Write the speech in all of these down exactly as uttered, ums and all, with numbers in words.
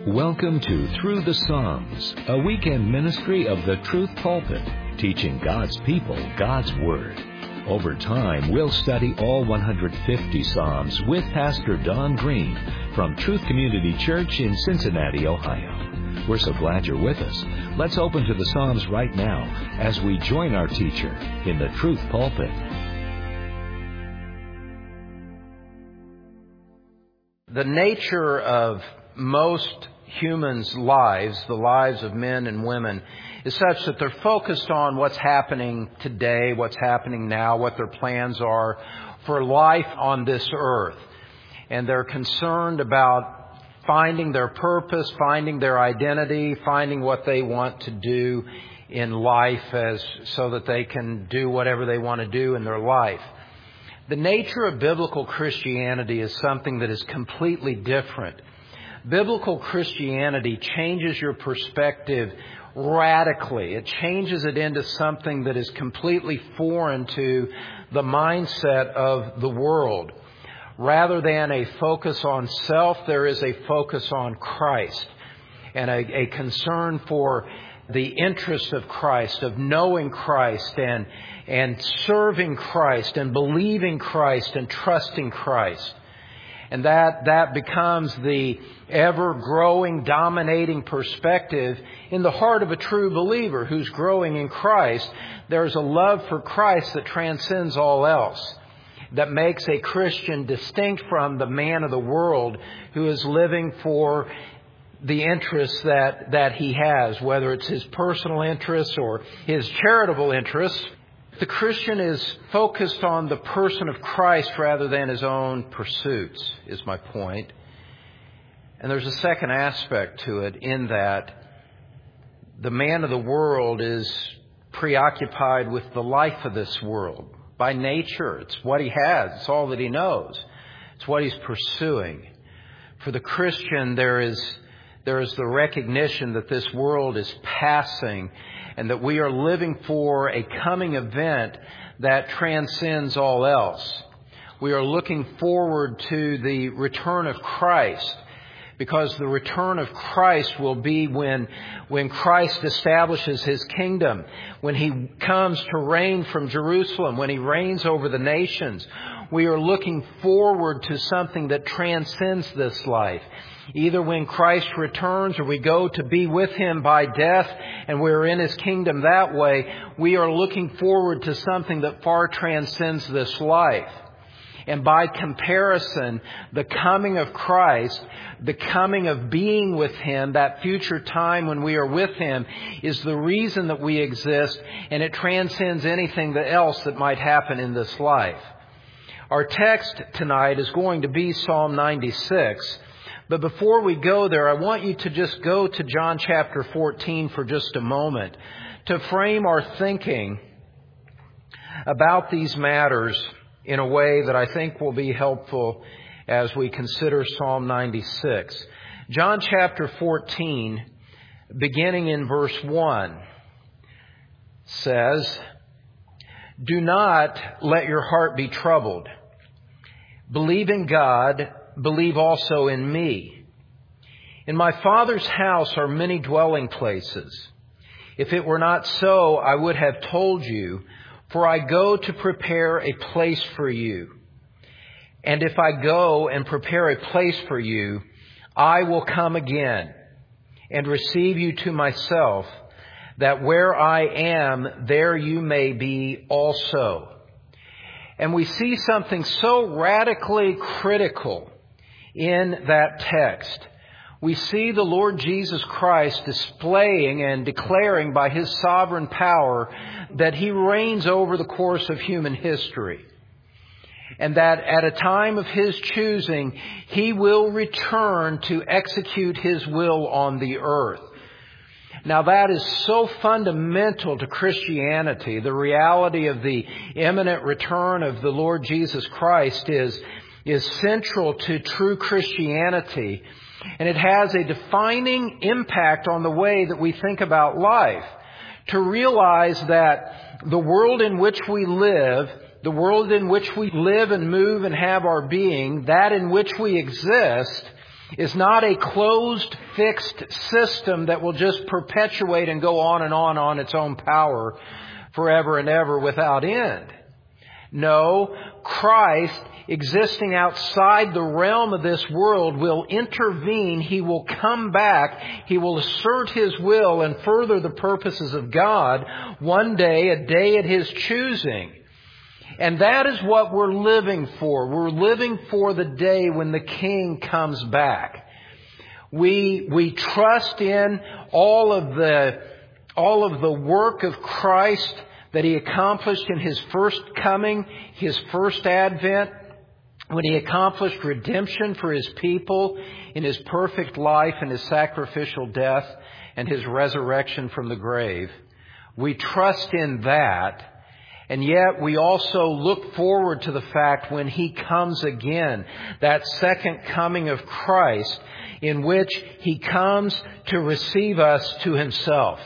Welcome to Through the Psalms, a weekend ministry of the Truth Pulpit, teaching God's people God's Word. Over time, we'll study all one hundred fifty Psalms with Pastor Don Green from Truth Community Church in Cincinnati, Ohio. We're so glad you're with us. Let's open to the Psalms right now as we join our teacher in the Truth Pulpit. The nature of most humans' lives, the lives of men and women, is such that they're focused on what's happening today, what's happening now, what their plans are for life on this earth. And they're concerned about finding their purpose, finding their identity, finding what they want to do in life as so that they can do whatever they want to do in their life. The nature of biblical Christianity is something that is completely different. Biblical Christianity changes your perspective radically. It changes it into something that is completely foreign to the mindset of the world. Rather than a focus on self, there is a focus on Christ and a, a concern for the interest of Christ, of knowing Christ and, and serving Christ and believing Christ and trusting Christ. And that, that becomes the ever-growing, dominating perspective in the heart of a true believer who's growing in Christ. There's a love for Christ that transcends all else, that makes a Christian distinct from the man of the world who is living for the interests that, that he has, whether it's his personal interests or his charitable interests. The Christian is focused on the person of Christ rather than his own pursuits, is my point. And there's a second aspect to it in that the man of the world is preoccupied with the life of this world. By nature, it's what he has. It's all that he knows. It's what he's pursuing. For the Christian, there is, there is the recognition that this world is passing and that we are living for a coming event that transcends all else. We are looking forward to the return of Christ, because the return of Christ will be when, when Christ establishes His kingdom, when He comes to reign from Jerusalem, when He reigns over the nations. We are looking forward to something that transcends this life. Either when Christ returns or we go to be with Him by death and we're in His kingdom that way, we are looking forward to something that far transcends this life. And by comparison, the coming of Christ, the coming of being with Him, that future time when we are with Him, is the reason that we exist, and it transcends anything else that might happen in this life. Our text tonight is going to be Psalm ninety-six. But before we go there, I want you to just go to John chapter fourteen for just a moment to frame our thinking about these matters in a way that I think will be helpful as we consider Psalm ninety-six. John chapter fourteen, beginning in verse one, says, "Do not let your heart be troubled. Believe in God, believe also in me. In my Father's house are many dwelling places. If it were not so, I would have told you, for I go to prepare a place for you. And if I go and prepare a place for you, I will come again and receive you to myself, that where I am, there you may be also." And we see something so radically critical in that text. We see the Lord Jesus Christ displaying and declaring by His sovereign power that He reigns over the course of human history. And that at a time of His choosing, He will return to execute His will on the earth. Now that is so fundamental to Christianity. The reality of the imminent return of the Lord Jesus Christ is, is central to true Christianity. And it has a defining impact on the way that we think about life. To realize that the world in which we live, the world in which we live and move and have our being, that in which we exist, is not a closed, fixed system that will just perpetuate and go on and on on its own power forever and ever without end. No, Christ, existing outside the realm of this world, will intervene. He will come back. He will assert His will and further the purposes of God one day, a day at His choosing. And that is what we're living for. We're living for the day when the King comes back. We, we trust in all of the, all of the work of Christ that He accomplished in His first coming, His first advent, when He accomplished redemption for His people in His perfect life and His sacrificial death and His resurrection from the grave. We trust in that. And yet we also look forward to the fact when He comes again, that second coming of Christ, in which He comes to receive us to Himself.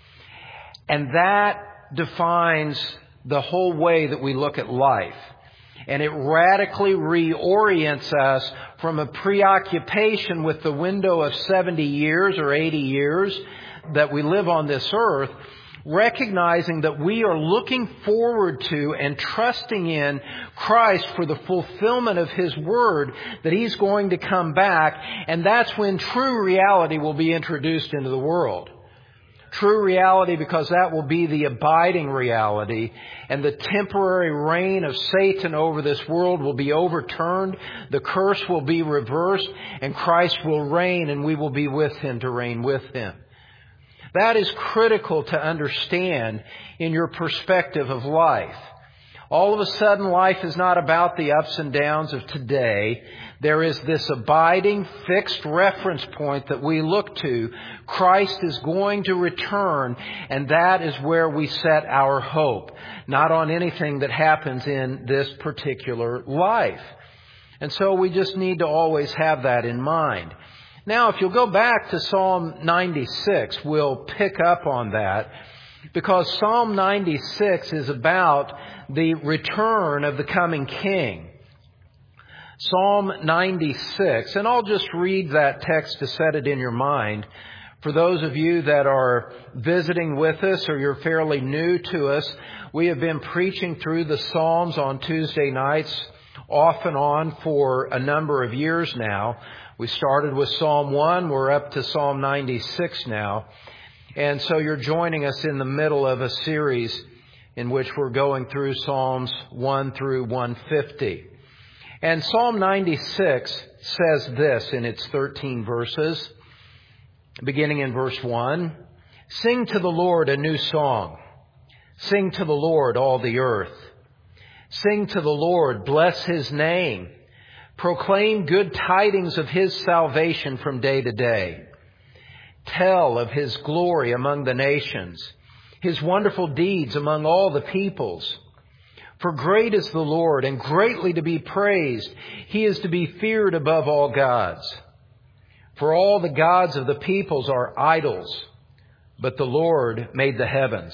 And that defines the whole way that we look at life. And it radically reorients us from a preoccupation with the window of seventy years or eighty years that we live on this earth, recognizing that we are looking forward to and trusting in Christ for the fulfillment of His Word, that He's going to come back, and that's when true reality will be introduced into the world. True reality, because that will be the abiding reality, and the temporary reign of Satan over this world will be overturned, the curse will be reversed, and Christ will reign, and we will be with Him to reign with Him. That is critical to understand in your perspective of life. All of a sudden, life is not about the ups and downs of today. There is this abiding, fixed reference point that we look to. Christ is going to return, and that is where we set our hope, not on anything that happens in this particular life. And so we just need to always have that in mind. Now, if you'll go back to Psalm ninety-six, we'll pick up on that, because Psalm ninety-six is about the return of the coming King. Psalm ninety-six, and I'll just read that text to set it in your mind. For those of you that are visiting with us or you're fairly new to us, we have been preaching through the Psalms on Tuesday nights off and on for a number of years now. We started with Psalm one. We're up to Psalm ninety-six now. And so you're joining us in the middle of a series in which we're going through Psalms one through one fifty. And Psalm ninety-six says this in its thirteen verses, beginning in verse one. Sing to the Lord a new song. Sing to the Lord, all the earth. Sing to the Lord, bless His name. Proclaim good tidings of His salvation from day to day. Tell of His glory among the nations, His wonderful deeds among all the peoples. For great is the Lord, and greatly to be praised. He is to be feared above all gods. For all the gods of the peoples are idols, but the Lord made the heavens.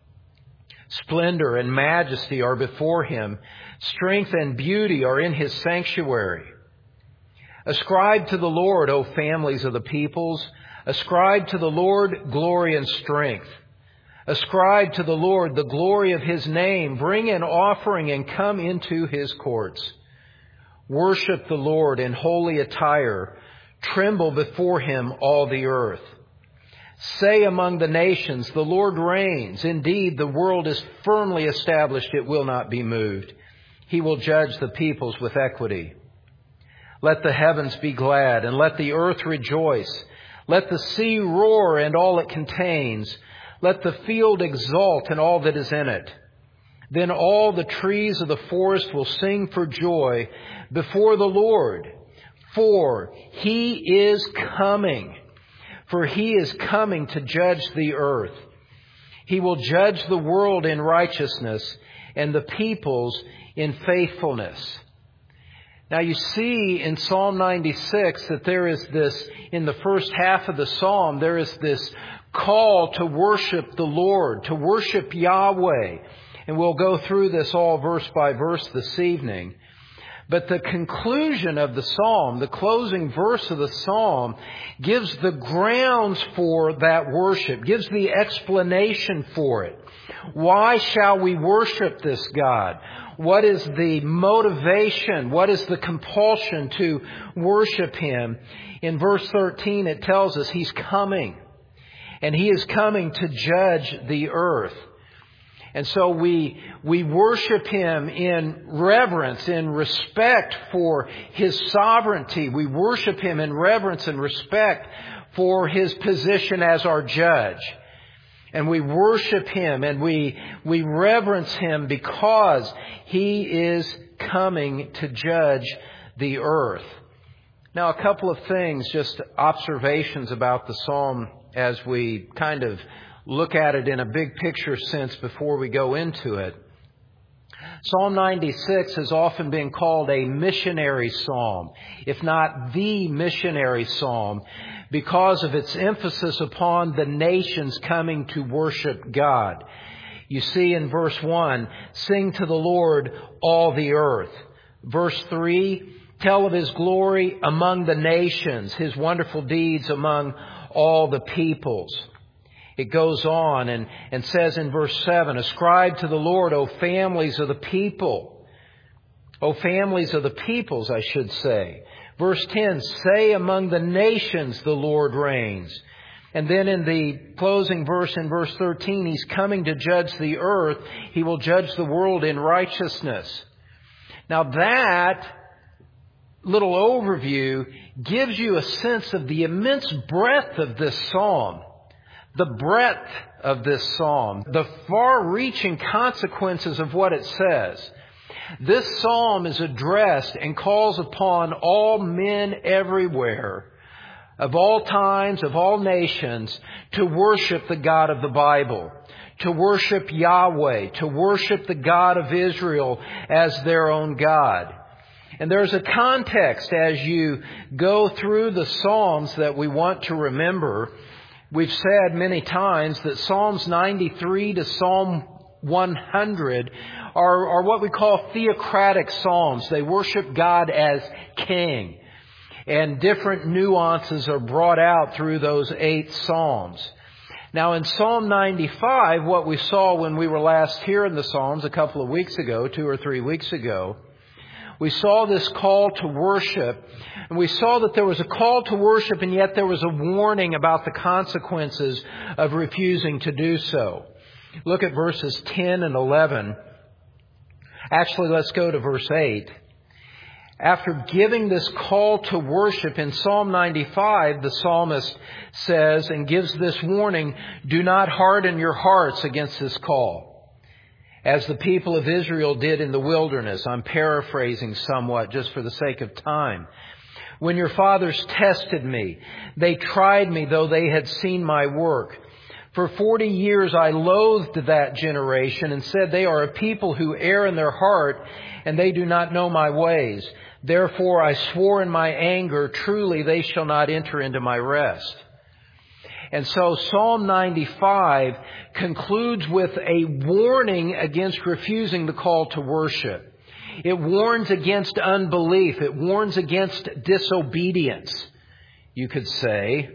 Splendor and majesty are before Him. Strength and beauty are in His sanctuary. Ascribe to the Lord, O families of the peoples. Ascribe to the Lord glory and strength. Ascribe to the Lord the glory of His name. Bring an offering and come into His courts. Worship the Lord in holy attire. Tremble before Him, all the earth. Say among the nations, the Lord reigns. Indeed, the world is firmly established. It will not be moved. He will judge the peoples with equity. Let the heavens be glad, and let the earth rejoice. Let the sea roar and all it contains. Let the field exult and all that is in it. Then all the trees of the forest will sing for joy before the Lord. For He is coming. For He is coming to judge the earth. He will judge the world in righteousness and the peoples in faithfulness. Now you see in Psalm ninety-six that there is this, in the first half of the Psalm, there is this call to worship the Lord, to worship Yahweh. And we'll go through this all verse by verse this evening. But the conclusion of the psalm, the closing verse of the psalm, gives the grounds for that worship, gives the explanation for it. Why shall we worship this God? What is the motivation? What is the compulsion to worship Him? In verse thirteen, it tells us He's coming. And He is coming to judge the earth. And so we we worship Him in reverence, in respect for His sovereignty. We worship Him in reverence and respect for His position as our judge. And we worship Him and we we reverence Him because He is coming to judge the earth. Now, a couple of things, just observations about the psalm as we kind of look at it in a big picture sense before we go into it. Psalm ninety-six has often been called a missionary psalm, if not the missionary psalm, because of its emphasis upon the nations coming to worship God. You see in verse one, sing to the Lord all the earth. Verse three, tell of His glory among the nations, His wonderful deeds among all the peoples. It goes on and, and says in verse seven, ascribe to the Lord, O families of the people. O families of the peoples, I should say. Verse ten, say among the nations the Lord reigns. And then in the closing verse in verse thirteen, He's coming to judge the earth. He will judge the world in righteousness. Now that little overview gives you a sense of the immense breadth of this psalm. The breadth of this psalm, the far-reaching consequences of what it says. This psalm is addressed and calls upon all men everywhere, of all times, of all nations, to worship the God of the Bible, to worship Yahweh, to worship the God of Israel as their own God. And there's a context as you go through the Psalms that we want to remember. We've said many times that Psalms ninety-three to Psalm one hundred are, are what we call theocratic psalms. They worship God as King. And different nuances are brought out through those eight psalms. Now in Psalm ninety-five, what we saw when we were last here in the Psalms a couple of weeks ago, two or three weeks ago, we saw this call to worship, and we saw that there was a call to worship, and yet there was a warning about the consequences of refusing to do so. Look at verses ten and eleven. Actually, let's go to verse eight. After giving this call to worship in Psalm ninety-five, the psalmist says and gives this warning, do not harden your hearts against this call, as the people of Israel did in the wilderness. I'm paraphrasing somewhat just for the sake of time. When your fathers tested me, they tried me though they had seen my work. For forty years I loathed that generation and said, they are a people who err in their heart, and they do not know my ways. Therefore I swore in my anger, truly they shall not enter into my rest. And so Psalm ninety-five concludes with a warning against refusing the call to worship. It warns against unbelief. It warns against disobedience, you could say.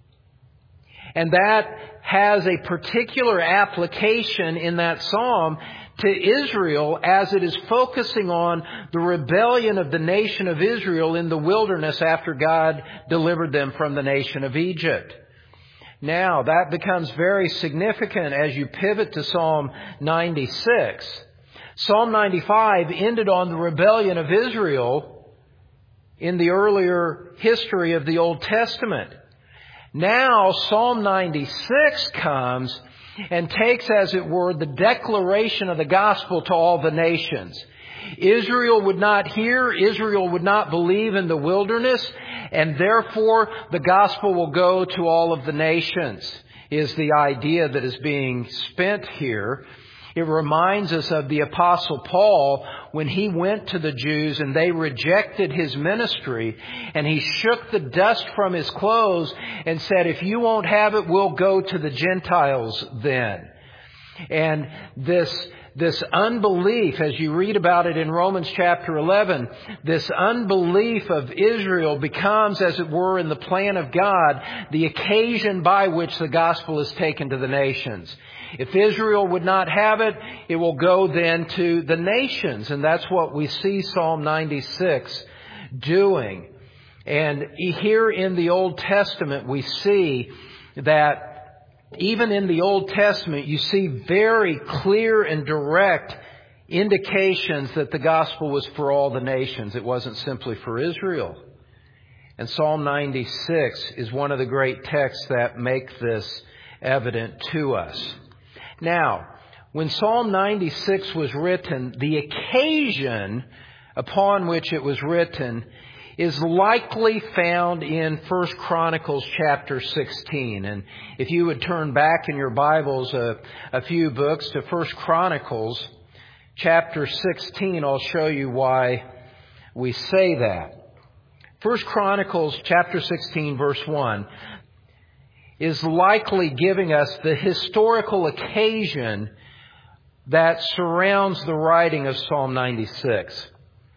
And that has a particular application in that psalm to Israel as it is focusing on the rebellion of the nation of Israel in the wilderness after God delivered them from the nation of Egypt. Now, that becomes very significant as you pivot to Psalm ninety-six. Psalm ninety-five ended on the rebellion of Israel in the earlier history of the Old Testament. Now, Psalm ninety-six comes and takes, as it were, the declaration of the gospel to all the nations. Israel would not hear, Israel would not believe in the wilderness, and therefore the gospel will go to all of the nations, is the idea that is being spent here. It reminds us of the Apostle Paul when he went to the Jews and they rejected his ministry, and he shook the dust from his clothes and said, if you won't have it, we'll go to the Gentiles then. And this, this unbelief, as you read about it in Romans chapter eleven, this unbelief of Israel becomes, as it were, in the plan of God, the occasion by which the gospel is taken to the nations. If Israel would not have it, it will go then to the nations. And that's what we see Psalm ninety-six doing. And here in the Old Testament, we see that even in the Old Testament, you see very clear and direct indications that the gospel was for all the nations. It wasn't simply for Israel. And Psalm ninety-six is one of the great texts that make this evident to us. Now, when Psalm ninety-six was written, the occasion upon which it was written is likely found in First Chronicles chapter sixteen. And if you would turn back in your Bibles a, a few books to First Chronicles chapter sixteen, I'll show you why we say that. First Chronicles chapter sixteen, verse one, is likely giving us the historical occasion that surrounds the writing of Psalm ninety-six.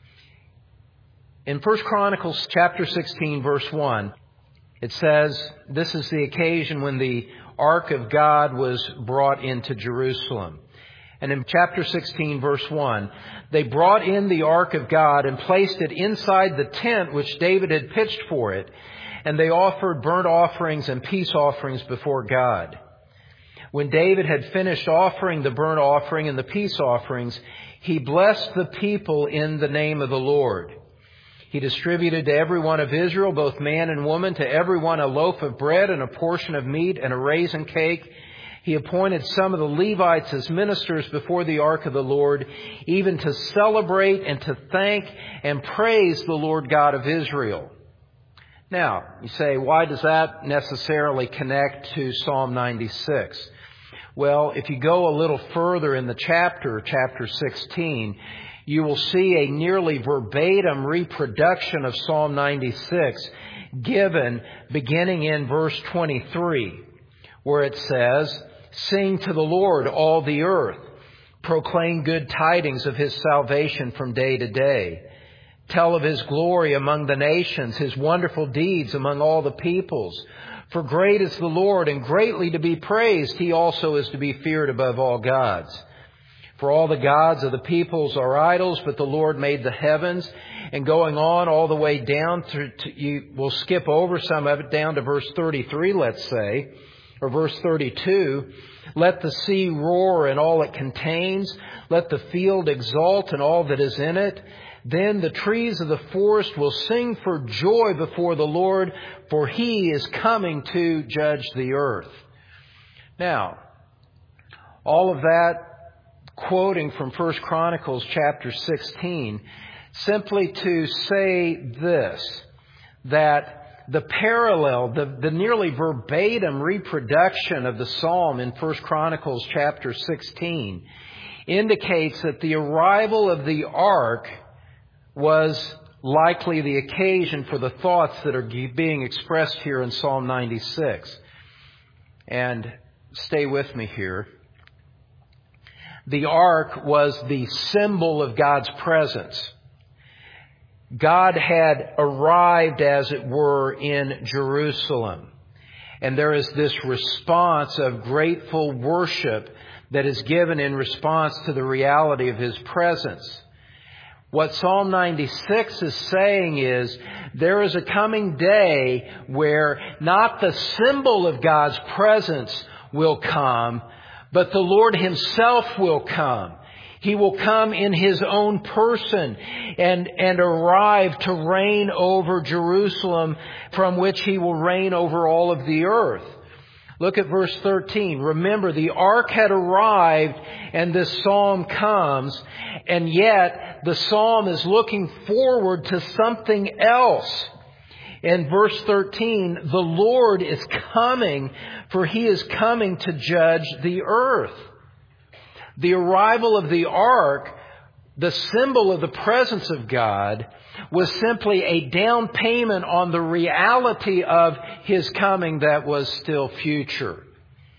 In First Chronicles chapter sixteen, verse one, it says, this is the occasion when the Ark of God was brought into Jerusalem. And in chapter sixteen, verse one, they brought in the Ark of God and placed it inside the tent which David had pitched for it. And they offered burnt offerings and peace offerings before God. When David had finished offering the burnt offering and the peace offerings, he blessed the people in the name of the Lord. He distributed to every one of Israel, both man and woman, to every one a loaf of bread and a portion of meat and a raisin cake. He appointed some of the Levites as ministers before the ark of the Lord, even to celebrate and to thank and praise the Lord God of Israel. Now, you say, why does that necessarily connect to Psalm ninety-six? Well, if you go a little further in the chapter, chapter sixteen, you will see a nearly verbatim reproduction of Psalm ninety-six given beginning in verse twenty-three, where it says, "Sing to the Lord, all the earth. Proclaim good tidings of His salvation from day to day. Tell of His glory among the nations, His wonderful deeds among all the peoples. For great is the Lord, and greatly to be praised. He also is to be feared above all gods. For all the gods of the peoples are idols, but the Lord made the heavens." And going on all the way down to, to you will skip over some of it down to verse thirty-three, let's say, or verse thirty-two. "Let the sea roar and all it contains. Let the field exult and all that is in it. Then the trees of the forest will sing for joy before the Lord, for He is coming to judge the earth." Now, all of that quoting from First Chronicles chapter sixteen, simply to say this, that the parallel, the, the nearly verbatim reproduction of the psalm in First Chronicles chapter sixteen indicates that the arrival of the ark was likely the occasion for the thoughts that are being expressed here in Psalm ninety-six. And stay with me here. The ark was the symbol of God's presence. God had arrived, as it were, in Jerusalem. And there is this response of grateful worship that is given in response to the reality of His presence. What Psalm ninety-six is saying is, there is a coming day where not the symbol of God's presence will come, but the Lord Himself will come. He will come in His own person and, and arrive to reign over Jerusalem, from which He will reign over all of the earth. Look at verse thirteen. Remember, the ark had arrived and this psalm comes, and yet the psalm is looking forward to something else. In verse thirteen, the Lord is coming, for He is coming to judge the earth. The arrival of the ark, the symbol of the presence of God, was simply a down payment on the reality of His coming that was still future.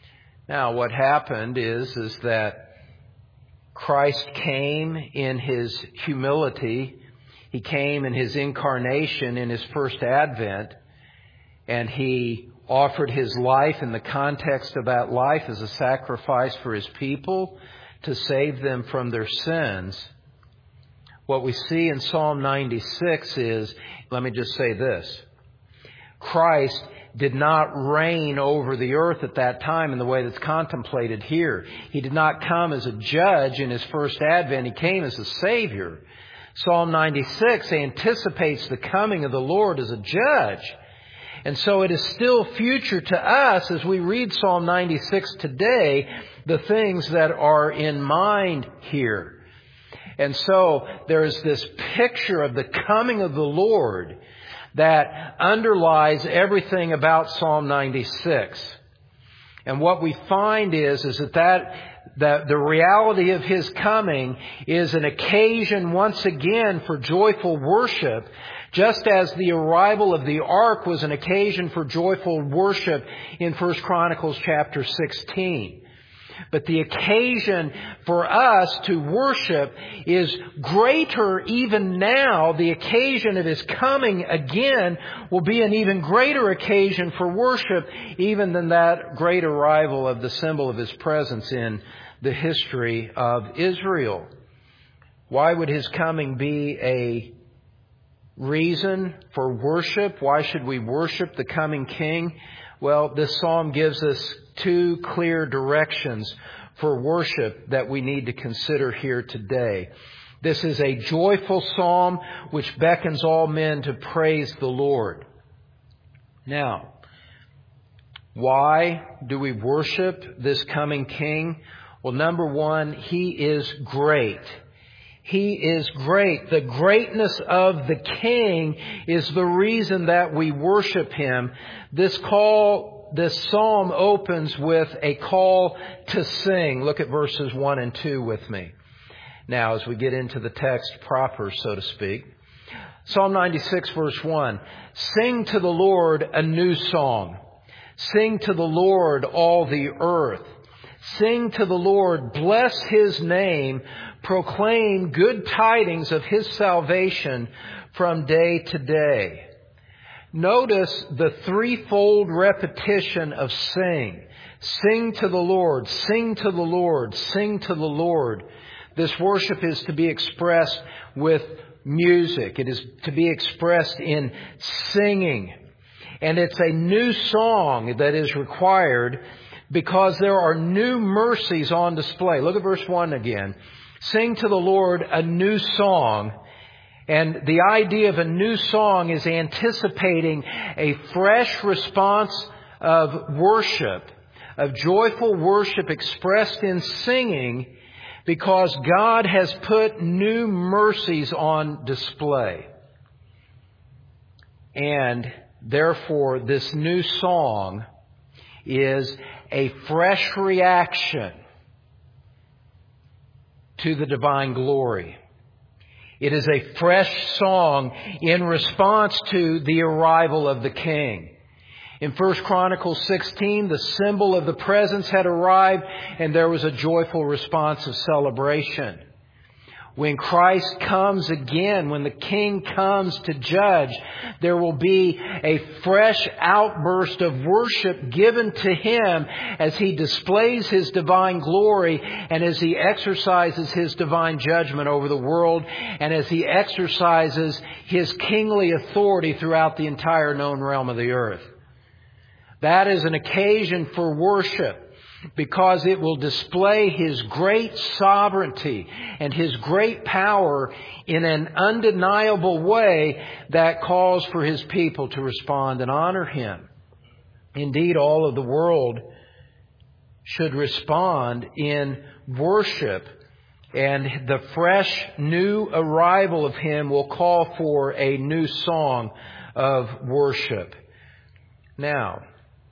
Now, what happened is, is that Christ came in His humility. He came in His incarnation in His first advent, and He offered His life in the context of that life as a sacrifice for His people to save them from their sins. What we see in Psalm ninety-six is, let me just say this, Christ did not reign over the earth at that time in the way that's contemplated here. He did not come as a judge in His first advent. He came as a Savior. Psalm ninety-six anticipates the coming of the Lord as a judge. And so it is still future to us as we read Psalm ninety-six today, the things that are in mind here. And so there's this picture of the coming of the Lord that underlies everything about Psalm ninety-six. And what we find is, is that, that that the reality of His coming is an occasion once again for joyful worship, just as the arrival of the ark was an occasion for joyful worship in First Chronicles chapter sixteen. But the occasion for us to worship is greater even now. The occasion of His coming again will be an even greater occasion for worship even than that great arrival of the symbol of His presence in the history of Israel. Why would His coming be a reason for worship? Why should we worship the coming King? Well, this psalm gives us two clear directions for worship that we need to consider here today. This is a joyful psalm which beckons all men to praise the Lord. Now, why do we worship this coming King? Well, number one, He is great. He is great. The greatness of the King is the reason that we worship Him. This call, this psalm opens with a call to sing. Look at verses one and two with me. Now, as we get into the text proper, so to speak. Psalm ninety-six, verse one. Sing to the Lord a new song. Sing to the Lord all the earth. Sing to the Lord, bless His name, proclaim good tidings of His salvation from day to day. Notice the threefold repetition of sing. Sing to the Lord, sing to the Lord, sing to the Lord. This worship is to be expressed with music. It is to be expressed in singing. And it's a new song that is required because there are new mercies on display. Look at verse one again. Sing to the Lord a new song. And the idea of a new song is anticipating a fresh response of worship, of joyful worship expressed in singing, because God has put new mercies on display. And therefore, this new song is a fresh reaction to the divine glory. It is a fresh song in response to the arrival of the King. In First Chronicles sixteen, the symbol of the presence had arrived, and there was a joyful response of celebration. When Christ comes again, when the King comes to judge, there will be a fresh outburst of worship given to Him as He displays His divine glory and as He exercises His divine judgment over the world and as He exercises His kingly authority throughout the entire known realm of the earth. That is an occasion for worship, because it will display His great sovereignty and His great power in an undeniable way that calls for His people to respond and honor Him. Indeed, all of the world should respond in worship, and the fresh new arrival of Him will call for a new song of worship. Now,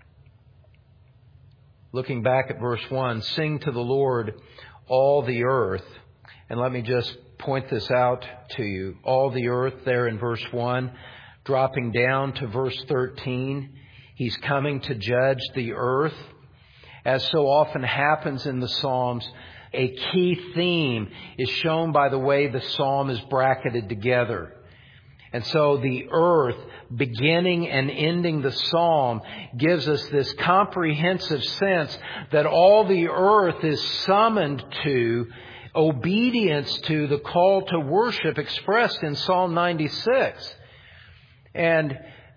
looking back at verse one, sing to the Lord all the earth. And let me just point this out to you. All the earth there in verse one, dropping down to verse thirteen. He's coming to judge the earth. As so often happens in the Psalms, a key theme is shown by the way the psalm is bracketed together. And so the earth, beginning and ending the psalm, gives us this comprehensive sense that all the earth is summoned to obedience to the call to worship expressed in Psalm ninety-six. And,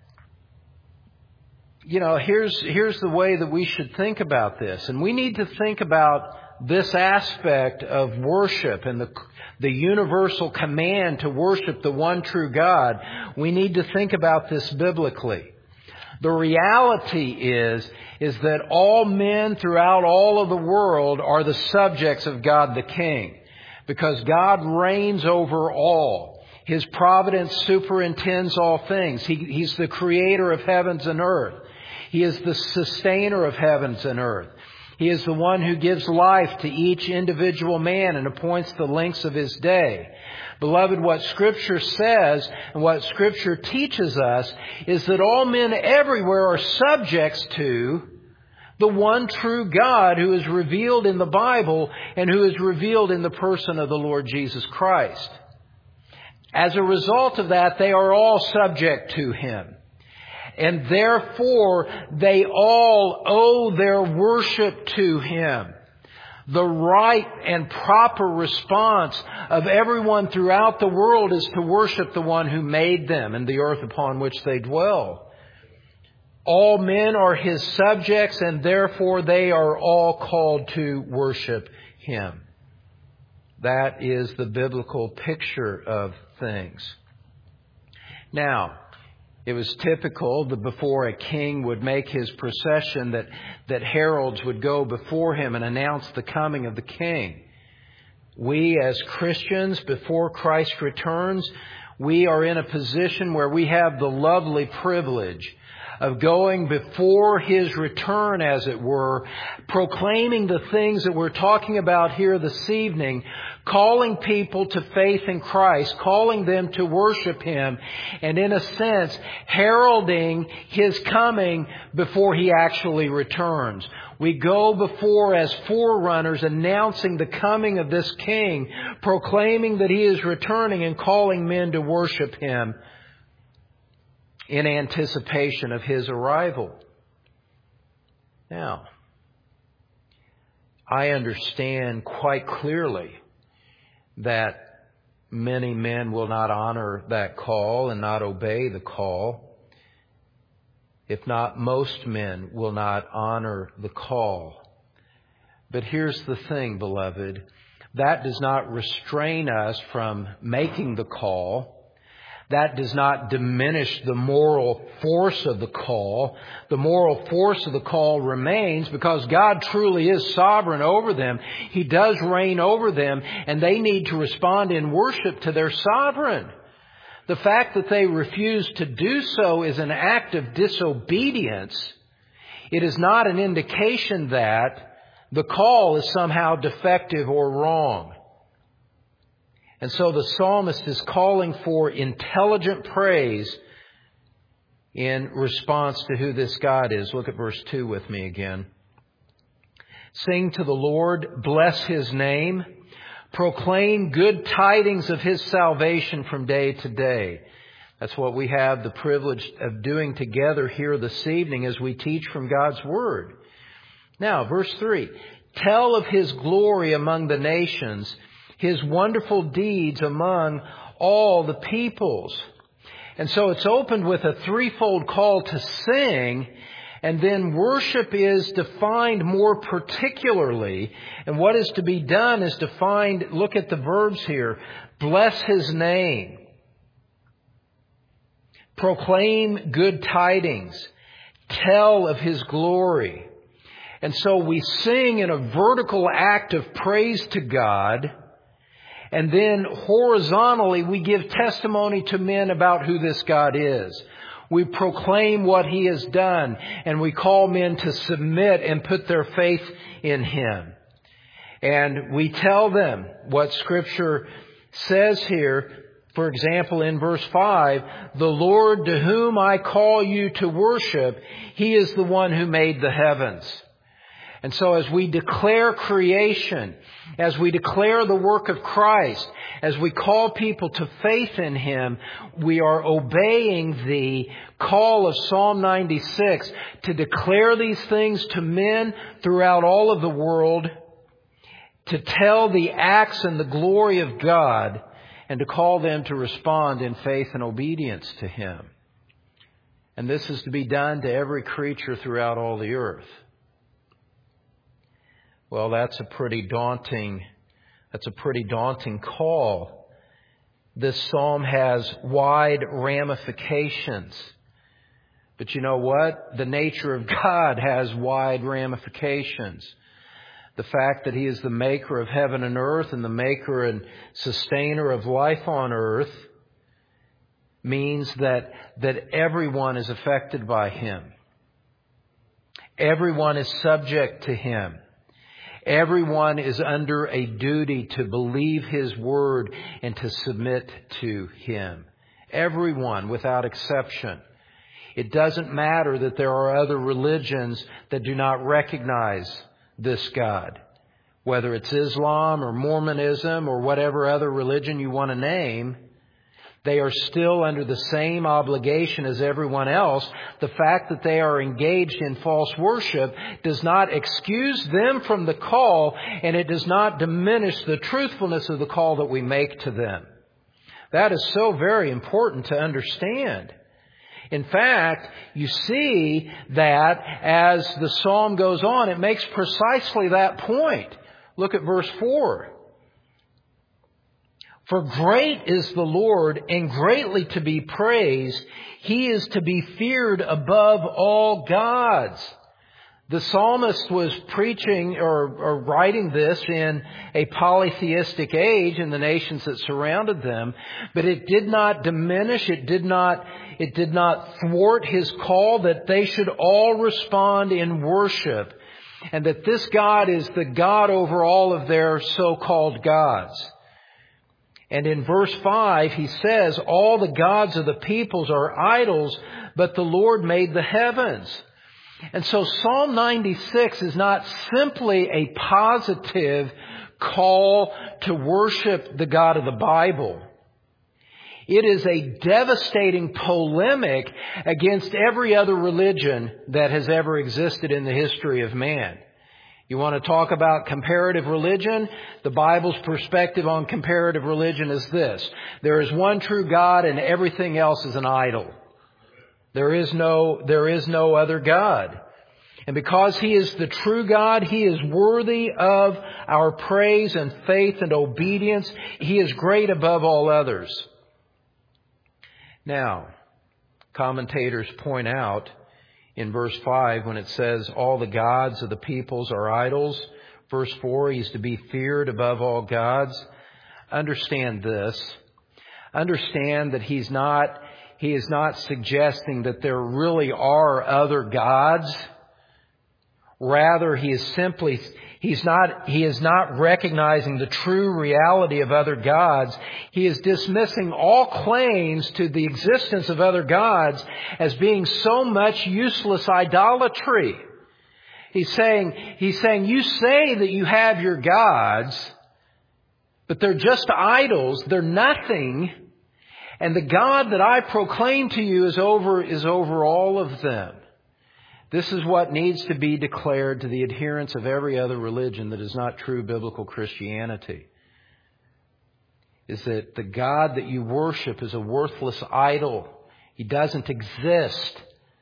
you know, here's, here's the way that we should think about this. And we need to think about this aspect of worship and the, the universal command to worship the one true God. We need to think about this biblically. The reality is, is that all men throughout all of the world are the subjects of God the King, because God reigns over all. His providence superintends all things. He, he's the creator of heavens and earth. He is the sustainer of heavens and earth. He is the one who gives life to each individual man and appoints the lengths of his day. Beloved, what Scripture says and what Scripture teaches us is that all men everywhere are subjects to the one true God who is revealed in the Bible and who is revealed in the person of the Lord Jesus Christ. As a result of that, they are all subject to Him. And therefore, they all owe their worship to Him. The right and proper response of everyone throughout the world is to worship the one who made them and the earth upon which they dwell. All men are His subjects, and therefore they are all called to worship Him. That is the biblical picture of things. Now, it was typical that before a king would make his procession that, that heralds would go before him and announce the coming of the king. We as Christians, before Christ returns, we are in a position where we have the lovely privilege of going before His return, as it were, proclaiming the things that we're talking about here this evening, calling people to faith in Christ, calling them to worship Him, and in a sense, heralding His coming before He actually returns. We go before as forerunners, announcing the coming of this King, proclaiming that He is returning and calling men to worship Him in anticipation of His arrival. Now, I understand quite clearly that many men will not honor that call and not obey the call. If not, most men will not honor the call. But here's the thing, beloved. That does not restrain us from making the call. That does not diminish the moral force of the call. The moral force of the call remains because God truly is sovereign over them. He does reign over them, and they need to respond in worship to their sovereign. The fact that they refuse to do so is an act of disobedience. It is not an indication that the call is somehow defective or wrong. And so the psalmist is calling for intelligent praise in response to who this God is. Look at verse two with me again. Sing to the Lord, bless His name, proclaim good tidings of His salvation from day to day. That's what we have the privilege of doing together here this evening as we teach from God's Word. Now, verse three, tell of His glory among the nations, His wonderful deeds among all the peoples. And so it's opened with a threefold call to sing, and then worship is defined more particularly. And what is to be done is defined, look at the verbs here, bless His name, proclaim good tidings, tell of His glory. And so we sing in a vertical act of praise to God. And then horizontally, we give testimony to men about who this God is. We proclaim what He has done, and we call men to submit and put their faith in Him. And we tell them what Scripture says here. For example, in verse five, the Lord to whom I call you to worship, He is the one who made the heavens. And so as we declare creation, as we declare the work of Christ, as we call people to faith in Him, we are obeying the call of Psalm ninety-six to declare these things to men throughout all of the world, to tell the acts and the glory of God, and to call them to respond in faith and obedience to Him. And this is to be done to every creature throughout all the earth. Well, that's a pretty daunting, that's a pretty daunting call. This psalm has wide ramifications. But you know what? The nature of God has wide ramifications. The fact that He is the maker of heaven and earth and the maker and sustainer of life on earth means that, that everyone is affected by Him. Everyone is subject to Him. Everyone is under a duty to believe His word and to submit to Him. Everyone, without exception. It doesn't matter that there are other religions that do not recognize this God. Whether it's Islam or Mormonism or whatever other religion you want to name, they are still under the same obligation as everyone else. The fact that they are engaged in false worship does not excuse them from the call, and it does not diminish the truthfulness of the call that we make to them. That is so very important to understand. In fact, you see that as the psalm goes on, it makes precisely that point. Look at verse four. For great is the Lord, and greatly to be praised. He is to be feared above all gods. The psalmist was preaching or, or writing this in a polytheistic age in the nations that surrounded them, but it did not diminish, it did not, it did not thwart his call that they should all respond in worship, and that this God is the God over all of their so-called gods. And in verse five, he says, all the gods of the peoples are idols, but the Lord made the heavens. And so Psalm ninety-six is not simply a positive call to worship the God of the Bible. It is a devastating polemic against every other religion that has ever existed in the history of man. You want to talk about comparative religion? The Bible's perspective on comparative religion is this. There is one true God and everything else is an idol. There is no, there is no other God. And because He is the true God, He is worthy of our praise and faith and obedience. He is great above all others. Now, commentators point out in verse five, when it says, all the gods of the peoples are idols. Verse four, He's to be feared above all gods. Understand this. Understand that He's not, He is not suggesting that there really are other gods. Rather, He is simply, He's not, He is not recognizing the true reality of other gods. He is dismissing all claims to the existence of other gods as being so much useless idolatry. He's saying, He's saying, you say that you have your gods, but they're just idols. They're nothing. And the God that I proclaim to you is over, is over all of them. This is what needs to be declared to the adherents of every other religion that is not true biblical Christianity. Is that the God that you worship is a worthless idol. He doesn't exist.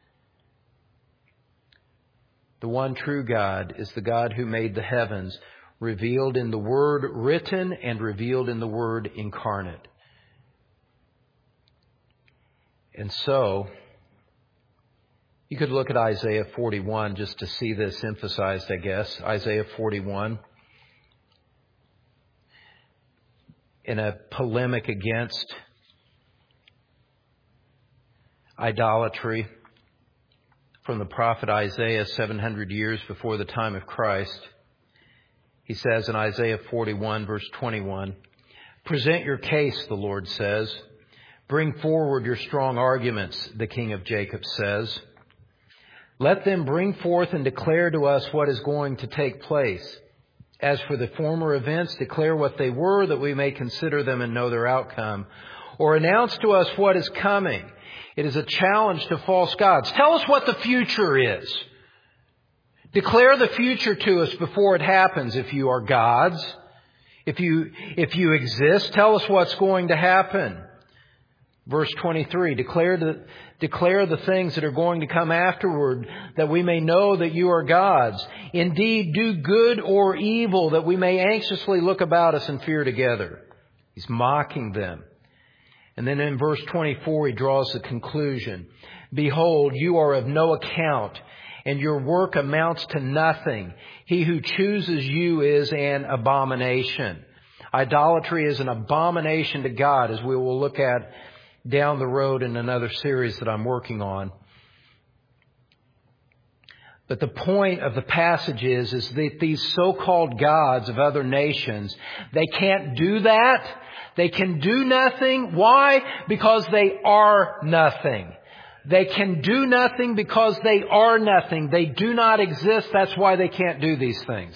The one true God is the God who made the heavens, revealed in the Word written and revealed in the Word incarnate. And so, you could look at Isaiah forty-one just to see this emphasized, I guess. Isaiah forty-one. In a polemic against idolatry from the prophet Isaiah seven hundred years before the time of Christ. He says in Isaiah forty-one, verse twenty-one, present your case, the Lord says. Bring forward your strong arguments, the King of Jacob says. Let them bring forth and declare to us what is going to take place. As for the former events, declare what they were, that we may consider them and know their outcome. Or announce to us what is coming. It is a challenge to false gods. Tell us what the future is. Declare the future to us before it happens. If you are gods, if you, if you exist, tell us what's going to happen. Verse twenty-three, declare the, declare the things that are going to come afterward, that we may know that you are gods. Indeed, do good or evil, that we may anxiously look about us and fear together. He's mocking them. And then in verse twenty-four, he draws the conclusion. Behold, you are of no account, and your work amounts to nothing. He who chooses you is an abomination. Idolatry is an abomination to God, as we will look at down the road in another series that I'm working on. But the point of the passage is, is that these so-called gods of other nations, they can't do that. They can do nothing. Why? Because they are nothing. They can do nothing because they are nothing. They do not exist. That's why they can't do these things.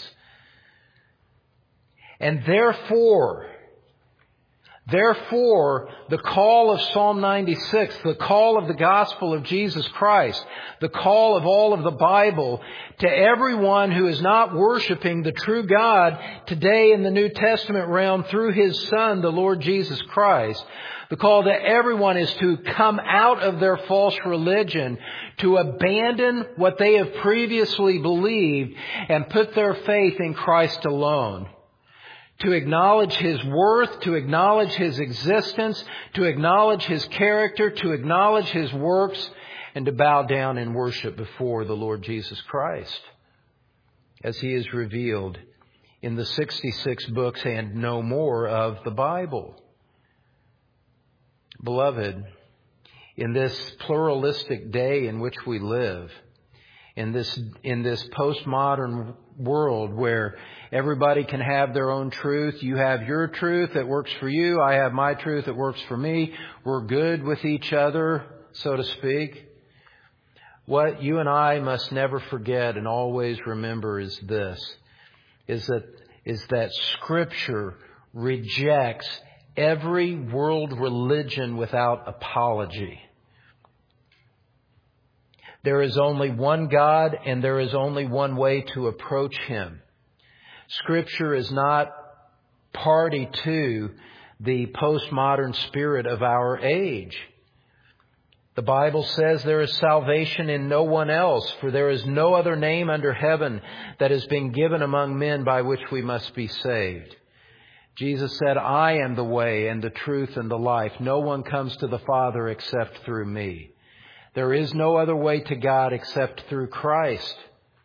And therefore, Therefore, the call of Psalm ninety-six, the call of the gospel of Jesus Christ, the call of all of the Bible to everyone who is not worshiping the true God today in the New Testament realm through His Son, the Lord Jesus Christ, the call to everyone is to come out of their false religion, to abandon what they have previously believed and put their faith in Christ alone. To acknowledge His worth, to acknowledge His existence, to acknowledge His character, to acknowledge His works, and to bow down and worship before the Lord Jesus Christ, as He is revealed in the sixty-six books and no more of the Bible. Beloved, in this pluralistic day in which we live, in this, in this postmodern world where everybody can have their own truth. You have your truth that works for you. I have my truth that works for me. We're good with each other, so to speak. What you and I must never forget and always remember is this, is that, is that Scripture rejects every world religion without apology. There is only one God, and there is only one way to approach Him. Scripture is not party to the postmodern spirit of our age. The Bible says there is salvation in no one else, for there is no other name under heaven that has been given among men by which we must be saved. Jesus said, I am the way and the truth and the life. No one comes to the Father except through me. There is no other way to God except through Christ.